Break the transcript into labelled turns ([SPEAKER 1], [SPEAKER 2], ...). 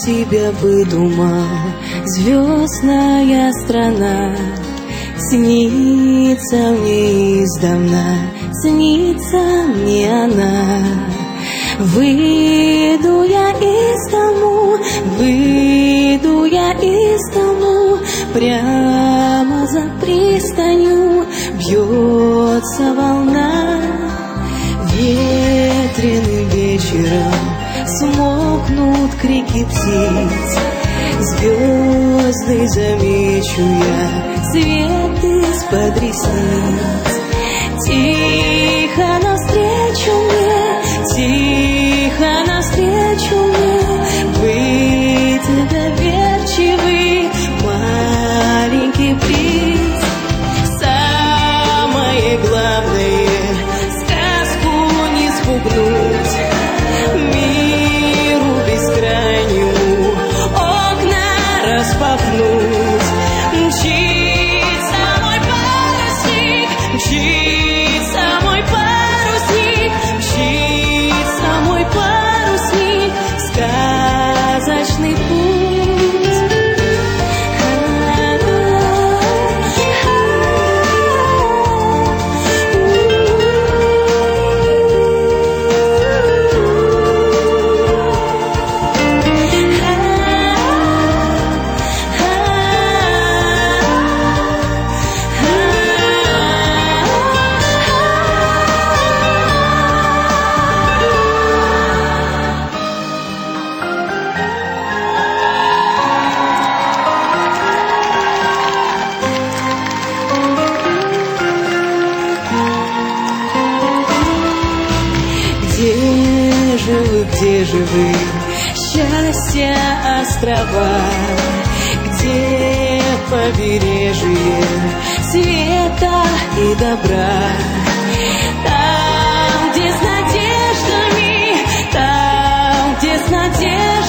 [SPEAKER 1] тебя бы думал, звездная страна. Снится мне издавна, снится мне она. Выйду я из дому, выйду я из дому, прямо за пристанью бьется волна. Ветреным вечером смолкнут крики птиц, звезды замечу я, свет из-под ресниц. Тихо навстречу мне, тихо навстречу мне, вы доверчивый маленький принц. Самое главное — сказку не спугнуть, миру бескрайнему окна распахнуть. Мчится мой парусник, мчится мой парусник, мчится мой парусник в сказочный путь. Где же вы, счастья острова, где побережье света и добра? Там, где с надеждами, там, где с надеждами